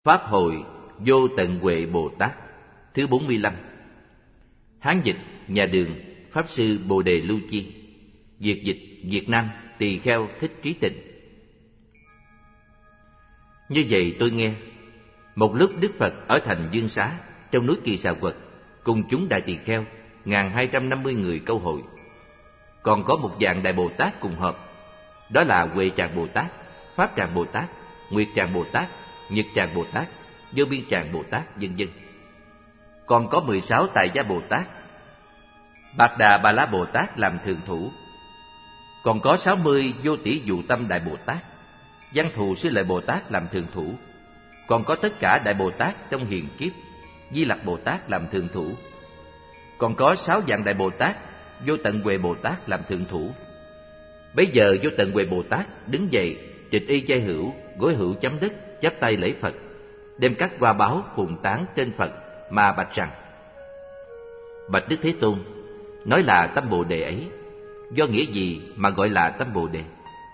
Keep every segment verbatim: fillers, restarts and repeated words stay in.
Pháp hội Vô Tận Huệ Bồ Tát thứ bốn mươi lăm. Hán dịch nhà Đường, Pháp sư Bồ Đề Lưu Chi. Việt dịch Việt Nam, Tỳ Kheo Thích Trí Tịnh. Như vậy tôi nghe, một lúc Đức Phật ở thành Dương Xá, trong núi Kỳ Xà Quật, cùng chúng đại tỳ kheo, ngàn hai trăm năm mươi người câu hội. Còn có một dạng đại Bồ Tát cùng họp, đó là Huệ Tràng Bồ Tát, Pháp Tràng Bồ Tát, Nguyệt Tràng Bồ Tát, Nhật Tràng Bồ Tát, Vô Biên Tràng Bồ Tát, vân vân. Còn có mười sáu Tại Gia Bồ Tát, Bạc Đà Bà La Bồ Tát làm thường thủ. Còn có sáu mươi Vô Tỷ Dụ Tâm Đại Bồ Tát, Văn Thù Sư Lợi Bồ Tát làm thường thủ. Còn có tất cả Đại Bồ Tát trong hiền kiếp, Di Lặc Bồ Tát làm thường thủ. Còn có sáu dạng Đại Bồ Tát, Vô Tận Huệ Bồ Tát làm thường thủ. Bấy giờ Vô Tận Huệ Bồ Tát đứng dậy, trịch y chai hữu, gối hữu chấm đất, chắp tay lễ Phật, đem các hoa báo phùng tán trên Phật mà bạch rằng: Bạch Đức Thế Tôn, nói là tâm Bồ Đề ấy, do nghĩa gì mà gọi là tâm Bồ Đề?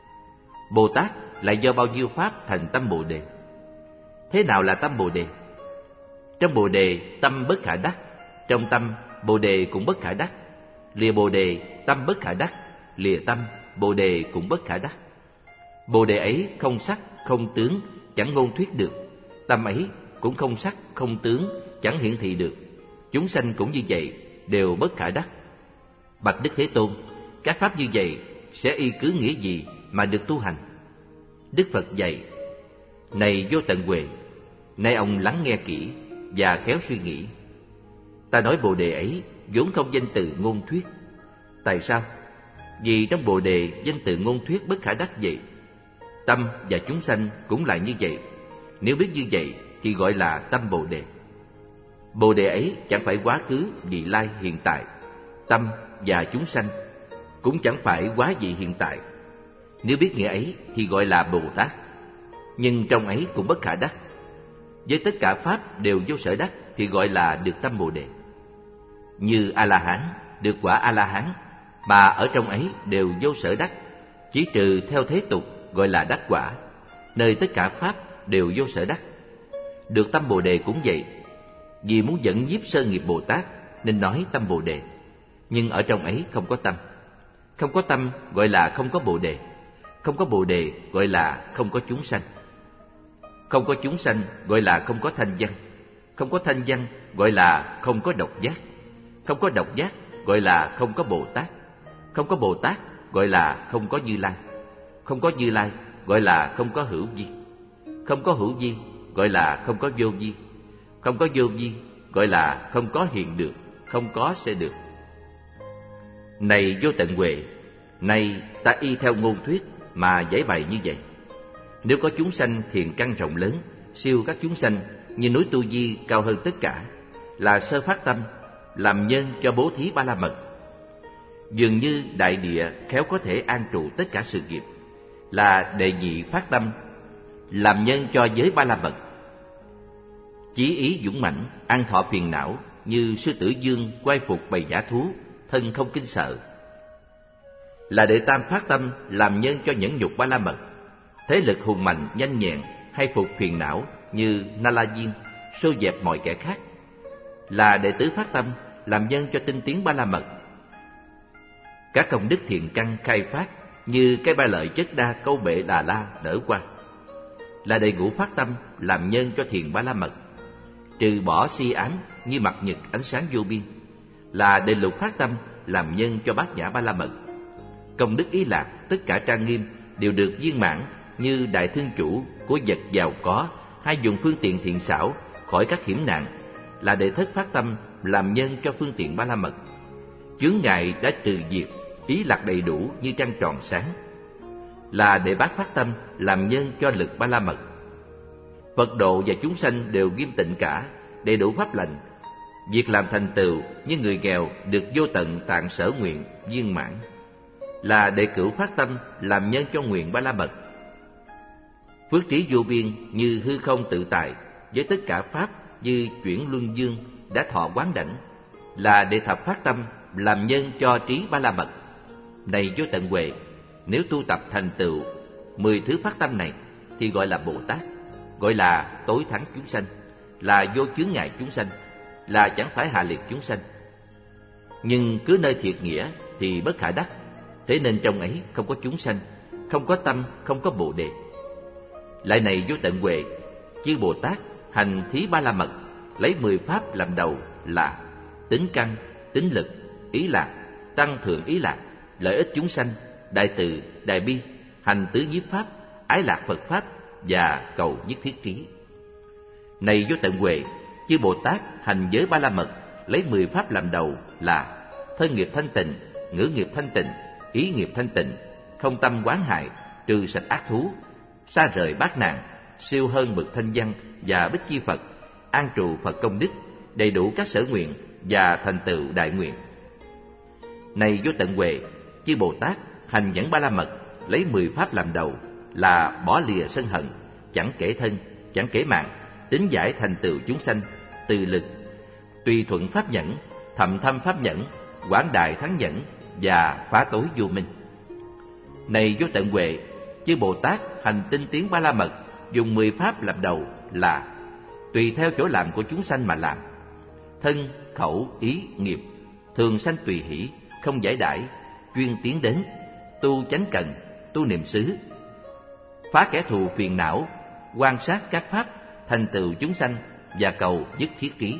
Bồ Tát lại do bao nhiêu pháp thành tâm Bồ Đề? Thế nào là tâm Bồ Đề? Trong Bồ Đề tâm bất khả đắc, trong tâm Bồ Đề cũng bất khả đắc. Lìa Bồ Đề tâm bất khả đắc, lìa tâm Bồ Đề cũng bất khả đắc. Bồ Đề ấy không sắc, không tướng, chẳng ngôn thuyết được. Tâm ấy cũng không sắc, không tướng, chẳng hiển thị được. Chúng sanh cũng như vậy, đều bất khả đắc. Bạch Đức Thế Tôn, các pháp như vậy sẽ y cứ nghĩa gì mà được tu hành? Đức Phật dạy: Này Vô Tận Huệ, nay ông lắng nghe kỹ và khéo suy nghĩ. Ta nói Bồ Đề ấy vốn không danh từ ngôn thuyết. Tại sao? Vì trong Bồ Đề danh từ ngôn thuyết bất khả đắc vậy. Tâm và chúng sanh cũng là như vậy. Nếu biết như vậy thì gọi là tâm Bồ Đề. Bồ Đề ấy chẳng phải quá khứ, vị lai, hiện tại. Tâm và chúng sanh cũng chẳng phải quá vị hiện tại. Nếu biết nghĩa ấy thì gọi là Bồ Tát. Nhưng trong ấy cũng bất khả đắc. Với tất cả pháp đều vô sở đắc thì gọi là được tâm Bồ Đề. Như A-la-hán được quả A-la-hán, mà ở trong ấy đều vô sở đắc, chỉ trừ theo thế tục gọi là đắc quả, nơi tất cả pháp đều vô sở đắc. Được tâm Bồ Đề cũng vậy. Vì muốn dẫn nhiếp sơ nghiệp Bồ Tát nên nói tâm Bồ Đề, nhưng ở trong ấy không có tâm. Không có tâm gọi là không có Bồ Đề. Không có Bồ Đề gọi là không có chúng sanh. Không có chúng sanh gọi là không có thanh văn. Không có thanh văn gọi là không có độc giác. Không có độc giác gọi là không có Bồ Tát. Không có Bồ Tát gọi là không có Như Lai. Không có Như Lai gọi là không có hữu vi. Không có hữu vi gọi là không có vô vi. Không có vô vi gọi là không có hiện được, không có sẽ được. Này Vô Tận Huệ, nay ta y theo ngôn thuyết mà giải bày như vậy. Nếu có chúng sanh thiện căn rộng lớn, siêu các chúng sanh, như núi Tu Di cao hơn tất cả, là sơ phát tâm, làm nhân cho bố thí ba la mật. Dường như đại địa khéo có thể an trụ tất cả sự nghiệp, là đệ nhị phát tâm, làm nhân cho giới ba la mật. Chí ý dũng mãnh, an thọ phiền não, như sư tử dương quay phục bầy dã thú, thân không kinh sợ. Là đệ tam phát tâm, làm nhân cho nhẫn nhục ba la mật. Thế lực hùng mạnh, nhanh nhẹn, hay phục phiền não, như Na La Diên, xô dẹp mọi kẻ khác. Là đệ tứ phát tâm, làm nhân cho tinh tiến ba la mật. Các công đức thiện căn khai phát, như cây ba lợi chất đa câu bệ Đà La đỡ qua. Là đệ ngũ phát tâm, làm nhân cho thiền ba la mật. Trừ bỏ si ám, như mặt nhật ánh sáng vô biên. Là đệ lục phát tâm, làm nhân cho bát nhã ba la mật. Công đức ý lạc, tất cả trang nghiêm đều được viên mãn, như đại thương chủ của vật giàu có, hay dùng phương tiện thiện xảo khỏi các hiểm nạn. Là đệ thất phát tâm, làm nhân cho phương tiện ba la mật. Chướng ngại đã trừ diệt, ý lạc đầy đủ như trăng tròn sáng. Là đệ bát phát tâm, làm nhân cho lực ba la mật. Phật độ và chúng sanh đều nghiêm tịnh cả, đầy đủ pháp lành. Việc làm thành tựu như người nghèo được vô tận tạng sở nguyện viên mãn. Là đệ cửu phát tâm, làm nhân cho nguyện ba la mật. Phước trí vô biên như hư không tự tại, với tất cả pháp như chuyển luân dương đã thọ quán đảnh. Là đệ thập phát tâm, làm nhân cho trí ba la mật. Này Vô Tận Huệ, nếu tu tập thành tựu mười thứ phát tâm này thì gọi là Bồ Tát. gọi là tối thắng chúng sanh, là vô chướng ngại chúng sanh, là chẳng phải hạ liệt chúng sanh. Nhưng cứ nơi thiệt nghĩa thì bất khả đắc, thế nên trong ấy không có chúng sanh, không có tâm, không có bồ đề. Lại này vô tận huệ, chư Bồ Tát hành thí ba la mật, lấy mười pháp làm đầu là tính căn, tính lực, ý lạc, tăng thượng ý lạc, lợi ích chúng sanh, đại từ, đại bi, hành tứ nhiếp pháp, ái lạc Phật pháp và cầu nhất thiết trí. Này vô tận huệ, chư Bồ Tát hành giới ba la mật, lấy mười pháp làm đầu là thân nghiệp thanh tịnh, ngữ nghiệp thanh tịnh, ý nghiệp thanh tịnh, không tâm quán hại, trừ sạch ác thú, xa rời bát nạn, siêu hơn bậc thanh văn và bích chi Phật, an trụ Phật công đức, đầy đủ các sở nguyện và thành tựu đại nguyện. Này vô tận huệ, chư Bồ Tát hành nhẫn ba la mật, lấy mười pháp làm đầu là bỏ lìa sân hận, chẳng kể thân, chẳng kể mạng, tính giải thành tựu chúng sanh, từ lực, tùy thuận pháp nhẫn, thậm thâm pháp nhẫn, quảng đại thắng nhẫn và phá tối vô minh. Này vô tận huệ, chư Bồ Tát hành tinh tiến ba la mật, dùng mười pháp làm đầu là tùy theo chỗ làm của chúng sanh mà làm, thân, khẩu, ý, nghiệp, thường sanh tùy hỷ, không giải đãi, chuyên tiến đến, tu chánh cần, tu niệm xứ, phá kẻ thù phiền não, quan sát các pháp, thành tựu chúng sanh và cầu nhất thiết trí.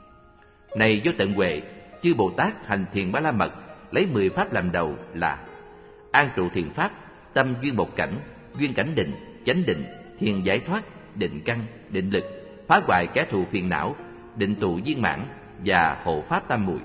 Này vô tận huệ, chư Bồ Tát hành thiền ba la mật, lấy mười pháp làm đầu là an trụ thiền pháp, tâm duyên một cảnh, duyên cảnh định, chánh định, thiền giải thoát, định căn, định lực, phá hoại kẻ thù phiền não, định tụ viên mãn và hộ pháp tam muội.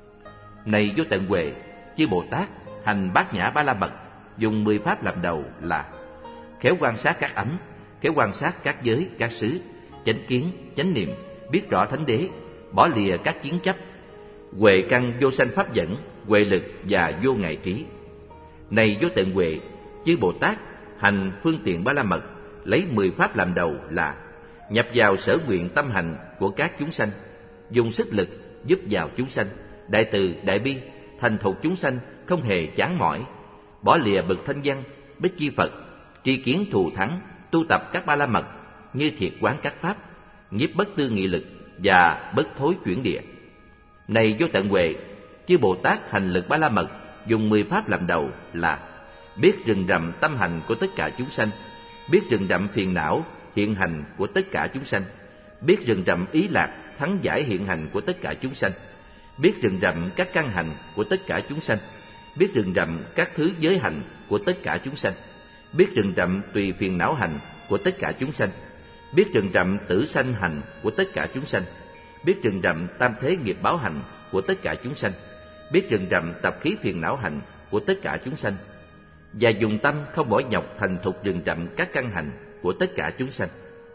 Này vô tận huệ, chư Bồ Tát hành bát nhã ba la mật, dùng mười pháp làm đầu là khéo quan sát các ấm, khéo quan sát các giới, các xứ, chánh kiến, chánh niệm, biết rõ thánh đế, bỏ lìa các kiến chấp, huệ căn vô sanh pháp dẫn, huệ lực và vô ngại trí. Này vô tận huệ, chư Bồ Tát hành phương tiện ba la mật, lấy mười pháp làm đầu là nhập vào sở nguyện tâm hành của các chúng sanh, dùng sức lực giúp vào chúng sanh, đại từ, đại bi, thành thục chúng sanh không hề chán mỏi, bỏ lìa bậc thanh văn, bích chi Phật, tri kiến thù thắng, tu tập các ba la mật như thiệt quán các pháp, nhiếp bất tư nghị lực và bất thối chuyển địa. Này vô tận huệ, chư Bồ Tát hành lực ba la mật, dùng mười pháp làm đầu là biết rừng rậm tâm hành của tất cả chúng sanh, biết rừng rậm phiền não hiện hành của tất cả chúng sanh, biết rừng rậm ý lạc thắng giải hiện hành của tất cả chúng sanh, biết rừng rậm các căn hành của tất cả chúng sanh, biết rừng rậm các thứ giới hành của tất cả chúng sanh, biết rừng rậm tùy phiền não hành của tất cả chúng sanh, biết rừng rậm tử sanh hành của tất cả chúng sanh, biết rừng rậm tam thế nghiệp báo hành của tất cả chúng sanh, biết rừng rậm tập khí phiền não hành của tất cả chúng sanh, và dùng tâm không mỏi nhọc thành thục rừng rậm các căn hành của tất cả chúng sanh.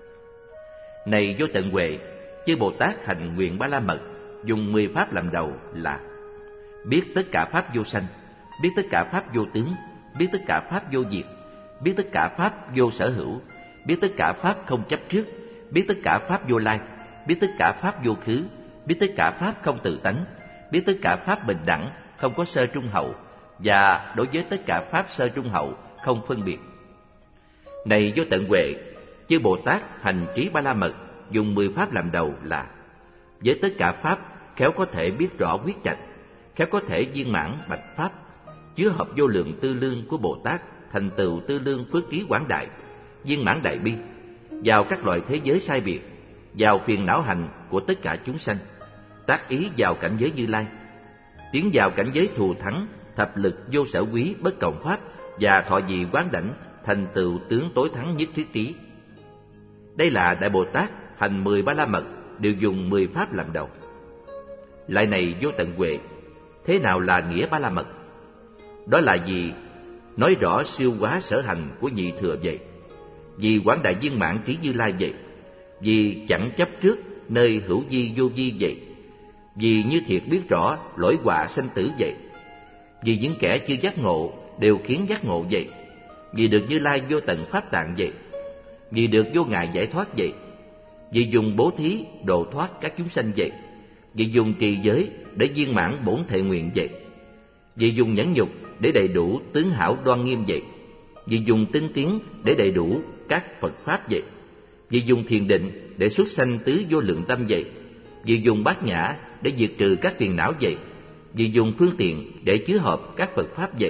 Này vô tận huệ, chư Bồ Tát hành nguyện ba la mật, dùng mười pháp làm đầu là biết tất cả pháp vô sanh, biết tất cả pháp vô tướng, biết tất cả pháp vô diệt, biết tất cả pháp vô sở hữu, biết tất cả pháp không chấp trước, biết tất cả pháp vô lai, biết tất cả pháp vô khứ, biết tất cả pháp không tự tánh, biết tất cả pháp bình đẳng, không có sơ trung hậu, và đối với tất cả pháp sơ trung hậu không phân biệt. Này vô tận huệ, chư Bồ Tát hành trí ba la mật, dùng mười pháp làm đầu là với tất cả pháp khéo có thể biết rõ quyết trạch, khéo có thể viên mãn bạch pháp, chứa hợp vô lượng tư lương của Bồ Tát, thành tựu tư lương phước trí quảng đại, viên mãn đại bi, vào các loại thế giới sai biệt, vào phiền não hành của tất cả chúng sanh, tác ý vào cảnh giới Như Lai, tiến vào cảnh giới thù thắng, thập lực vô sở quý bất cộng pháp, và thọ vị quán đảnh, thành tựu tướng tối thắng nhất thiết trí. Đây là Đại Bồ Tát hành mười ba la mật, đều dùng mười pháp làm đầu. Lại này vô tận huệ, thế nào là nghĩa ba la mật? Đó là gì? Nói rõ siêu quá sở hành của nhị thừa vậy, vì quảng đại viên mãn trí Như Lai vậy, vì chẳng chấp trước nơi hữu vi vô vi vậy, vì như thiệt biết rõ lỗi họa sanh tử vậy, vì những kẻ chưa giác ngộ đều khiến giác ngộ vậy, vì được Như Lai vô tận pháp tạng vậy, vì được vô ngại giải thoát vậy, vì dùng bố thí độ thoát các chúng sanh vậy, vì dùng trì giới để viên mãn bổn thệ nguyện vậy, vì dùng nhẫn nhục để đầy đủ tướng hảo đoan nghiêm vậy, vì dùng tinh tiến để đầy đủ các Phật pháp vậy, Vì dùng thiền định để xuất sanh tứ vô lượng tâm vậy. Vì dùng bát nhã để diệt trừ các phiền não vậy. Vì dùng phương tiện để chứa hợp các Phật Pháp vậy.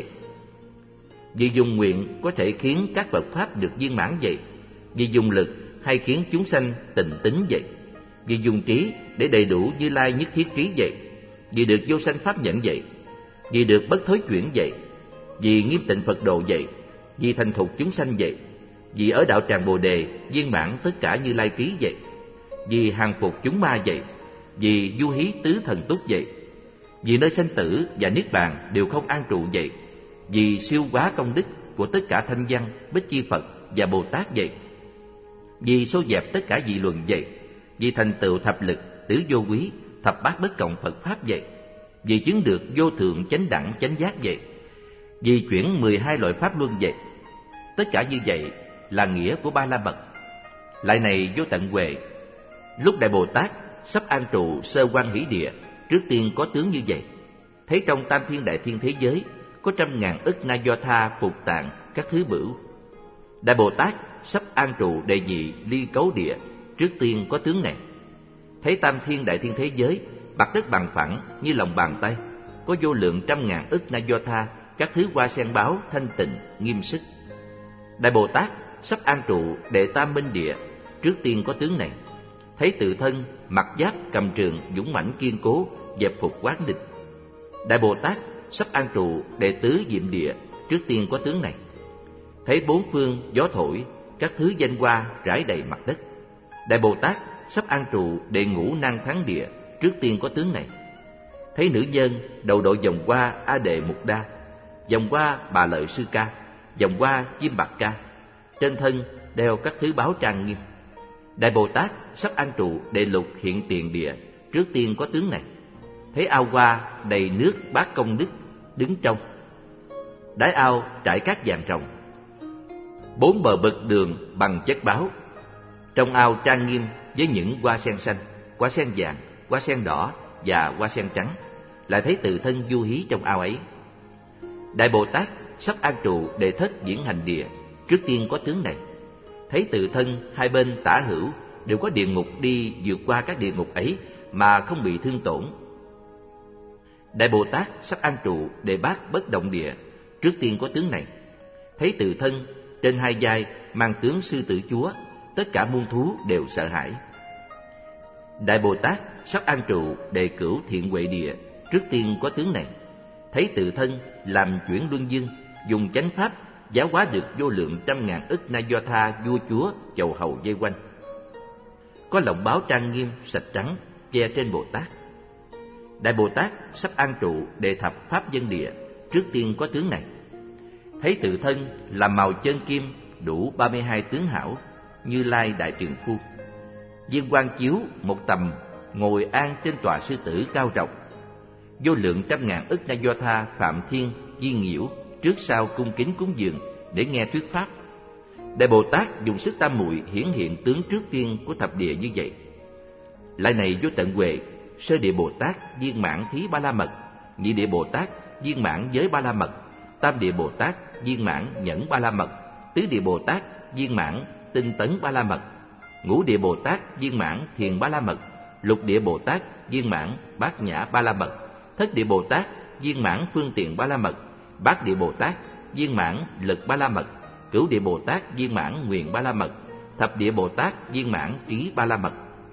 Vì dùng nguyện có thể khiến các Phật Pháp được viên mãn vậy. Vì dùng lực hay khiến chúng sanh tịnh tín vậy. Vì dùng trí để đầy đủ Như Lai nhất thiết trí vậy. Vì được vô sanh Pháp nhận vậy. Vì được bất thối chuyển vậy. Vì nghiêm tịnh Phật độ vậy. Vì thành thục chúng sanh vậy. Vì ở đạo tràng Bồ Đề viên mãn tất cả Như Lai trí vậy. Vì hàng phục chúng ma vậy. Vì du hí tứ thần túc vậy. Vì nơi sanh tử và niết bàn đều không an trụ vậy. Vì siêu quá công đức của tất cả thanh văn, Bích Chi Phật và Bồ Tát vậy. Vì xô dẹp tất cả dị luận vậy. Vì thành tựu thập lực, tứ vô quý, thập bát bất cộng Phật Pháp vậy. Vì chứng được vô thượng chánh đẳng chánh giác vậy. Vì chuyển mười hai loại Pháp luân vậy. Tất cả như vậy là nghĩa của Ba La Mật. Lại này vô tận huệ, lúc Đại Bồ Tát sắp an trụ sơ quan hỷ địa, trước tiên có tướng như vậy. Thấy trong tam thiên đại thiên thế giới có trăm ngàn ức na do tha phục tạng các thứ bửu. Đại Bồ Tát sắp an trụ đệ nhị ly cấu địa, trước tiên có tướng này. Thấy tam thiên đại thiên thế giới mặt đất bằng phẳng như lòng bàn tay, có vô lượng trăm ngàn ức na do tha các thứ hoa sen báo thanh tịnh nghiêm sức. Đại Bồ Tát sắp an trụ đệ tam minh địa, trước tiên có tướng này. Thấy tự thân mặc giáp cầm trường dũng mãnh kiên cố, dẹp phục quán địch. Đại Bồ Tát sắp an trụ đệ tứ diệm địa, trước tiên có tướng này. Thấy bốn phương gió thổi, các thứ danh hoa rải đầy mặt đất. Đại Bồ Tát sắp an trụ đệ ngũ năng thắng địa, trước tiên có tướng này. Thấy nữ nhân đầu đội vòng hoa A Đệ Mục Đa, vòng hoa Bà Lợi Sư Ca, vòng hoa Chim Bạc Ca, trên thân đeo các thứ báo trang nghiêm. Đại Bồ Tát sắp an trụ đệ lục hiện tiền địa, trước tiên có tướng này. Thấy ao hoa đầy nước bát công đức đứng trong, đáy ao trải cát vàng ròng, bốn bờ bậc đường bằng chất báo. Trong ao trang nghiêm với những hoa sen xanh, hoa sen vàng, hoa sen đỏ và hoa sen trắng. Lại thấy tự thân du hí trong ao ấy. Đại Bồ Tát sắp an trụ đệ thất diễn hành địa, trước tiên có tướng này. Thấy tự thân hai bên tả hữu đều có địa ngục đi vượt qua các địa ngục ấy mà không bị thương tổn. Đại Bồ Tát sắp an trụ đệ bát bất động địa, trước tiên có tướng này. Thấy tự thân trên hai vai mang tướng sư tử chúa, tất cả muôn thú đều sợ hãi. Đại Bồ Tát sắp an trụ đệ cửu thiện huệ địa, trước tiên có tướng này. Thấy tự thân làm chuyển luân dương, dùng chánh pháp giáo hóa được vô lượng trăm ngàn ức na do tha vua chúa chầu hầu vây quanh. Có lọng báo trang nghiêm sạch trắng che trên Bồ Tát. Đại Bồ Tát sắp an trụ đệ thập pháp dân địa, trước tiên có tướng này. Thấy tự thân làm màu chân kim đủ ba mươi hai tướng hảo, Như Lai đại trường phu. Viên quang chiếu một tầm ngồi an trên tòa sư tử cao rộng. Vô lượng trăm ngàn ức na do tha phạm thiên di nhiễu trước sau cung kính cúng dường để nghe thuyết pháp. Đại Bồ Tát dùng sức tam muội hiển hiện tướng trước tiên của thập địa như vậy. Lại này vô tận huệ, sơ địa Bồ Tát viên mãn thí ba la mật, nhị địa Bồ Tát viên mãn giới ba la mật, tam địa Bồ Tát viên mãn nhẫn ba la mật, tứ địa Bồ Tát viên mãn tinh tấn ba la mật, ngũ địa Bồ Tát viên mãn thiền ba la mật, lục địa Bồ Tát viên mãn bát nhã ba la mật, thất địa Bồ Tát viên mãn phương tiện ba la mật, bát địa Bồ Tát viên mãn lực ba la mật, cửu địa Bồ Tát viên mãn nguyện ba la mật, thập địa Bồ Tát viên mãn trí ba la mật.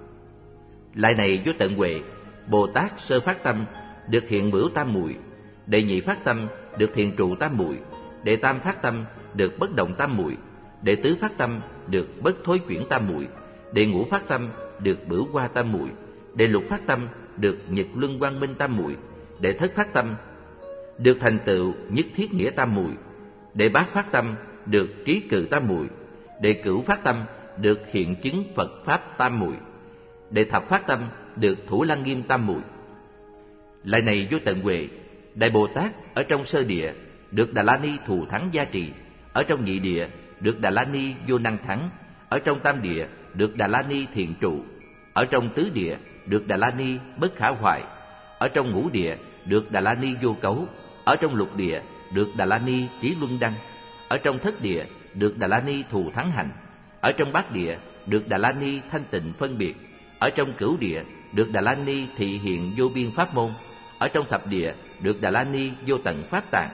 Lại này vô tận huệ, Bồ Tát sơ phát tâm được hiện bửu tam muội, đệ nhị phát tâm được thiền trụ tam muội, đệ tam phát tâm được bất động tam muội, đệ tứ phát tâm được bất thối chuyển tam muội, đệ ngũ phát tâm được bửu hoa tam muội, đệ lục phát tâm được nhật luân quang minh tam muội, đệ thất phát tâm được thành tựu nhất thiết nghĩa tam muội, đệ bát phát tâm được trí cự tam muội, đệ cửu phát tâm được hiện chứng Phật pháp tam muội, đệ thập phát tâm được thủ lăng nghiêm tam muội. Lại này vô tận huệ, Đại Bồ Tát ở trong sơ địa được Đà La Ni thù thắng gia trì, ở trong nhị địa được Đà La Ni vô năng thắng, ở trong tam địa được Đà La Ni thiền trụ, ở trong tứ địa được Đà La Ni bất khả hoại, ở trong ngũ địa được Đà La Ni vô cấu, ở trong lục địa được Đà La Ni trí luân đăng, ở trong thất địa được Đà La Ni thù thắng hành, ở trong bát địa được Đà La Ni thanh tịnh phân biệt, ở trong cửu địa được Đà La Ni thị hiện vô biên pháp môn, ở trong thập địa được Đà La Ni vô tận pháp tạng.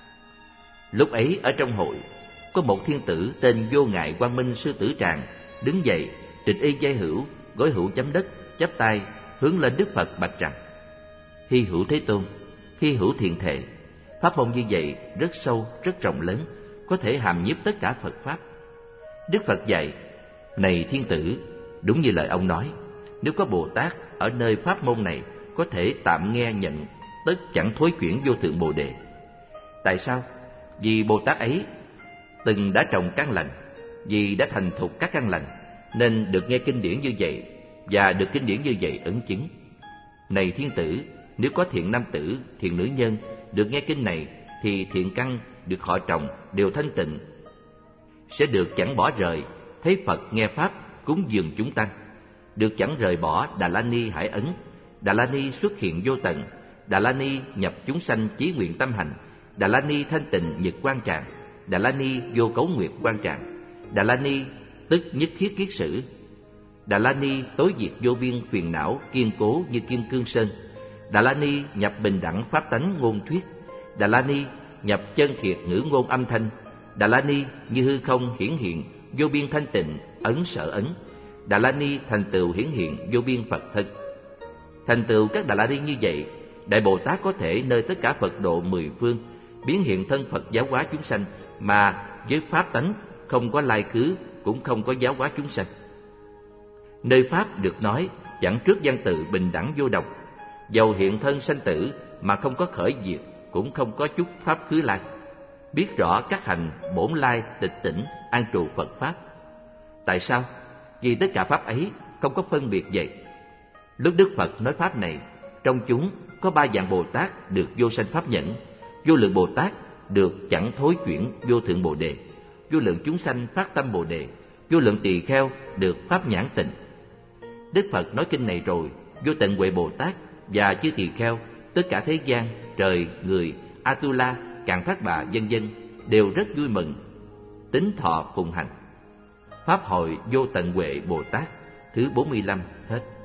Lúc ấy ở trong hội có một thiên tử tên Vô Ngại Quang Minh Sư Tử Tràng đứng dậy, trịch y giai hữu, gối hữu chấm đất, chắp tay hướng lên Đức Phật bạch rằng: Hy hữu Thế Tôn, hy hữu thiện thệ, pháp môn như vậy rất sâu, rất rộng lớn, có thể hàm nhiếp tất cả Phật pháp. Đức Phật dạy: Này thiên tử, đúng như lời ông nói, nếu có Bồ Tát ở nơi pháp môn này có thể tạm nghe nhận, tất chẳng thối chuyển vô thượng Bồ Đề. Tại sao? Vì Bồ Tát ấy từng đã trồng căn lành, vì đã thành thục các căn lành, nên được nghe kinh điển như vậy, và được kinh điển như vậy ấn chứng. Này thiên tử, nếu có thiện nam tử, thiện nữ nhân được nghe kinh này, thì thiện căn được họ trồng đều thanh tịnh, sẽ được chẳng bỏ rời, thấy Phật nghe pháp, cúng dường chúng tăng, được chẳng rời bỏ Đà La Ni hải ấn. Đà La Ni xuất hiện vô tận, Đà La Ni nhập chúng sanh chí nguyện tâm hành, Đà La Ni thanh tịnh nhật quan trạng, Đà La Ni vô cấu nguyệt quan trạng, Đà La Ni tức nhất thiết kiết sử, Đà La Ni tối diệt vô biên phiền não kiên cố như kim cương sơn, Đà La Ni nhập bình đẳng pháp tánh ngôn thuyết, Đà La Ni nhập chân thiệt ngữ ngôn âm thanh, Đà La Ni như hư không hiển hiện vô biên thanh tịnh ấn sở ấn, Đà La Ni thành tựu hiển hiện vô biên Phật thân. Thành tựu các Đà La Ni như vậy, Đại Bồ Tát có thể nơi tất cả Phật độ mười phương biến hiện thân Phật giáo hóa chúng sanh, mà với pháp tánh không có lai cứ, cũng không có giáo hóa chúng sanh. Nơi pháp được nói chẳng trước văn tự bình đẳng vô độc, dầu hiện thân sanh tử mà không có khởi diệt, cũng không có chút pháp khứ lai, biết rõ các hành bổn lai tịch tỉnh an trụ Phật pháp. Tại sao? Vì tất cả pháp ấy không có phân biệt vậy. Lúc Đức Phật nói pháp này, trong chúng có ba dạng Bồ Tát được vô sanh pháp nhẫn, vô lượng Bồ Tát được chẳng thối chuyển vô thượng Bồ Đề, vô lượng chúng sanh phát tâm Bồ Đề, vô lượng tỳ kheo được pháp nhãn tịnh. Đức Phật nói kinh này rồi, vô tận huệ Bồ Tát và chư tỳ kheo, tất cả thế gian, trời, người, Atula, Cạn Thác Bà, vân vân đều rất vui mừng, tín thọ phụng hành. Pháp hội vô tận huệ Bồ Tát thứ bốn mươi lăm hết.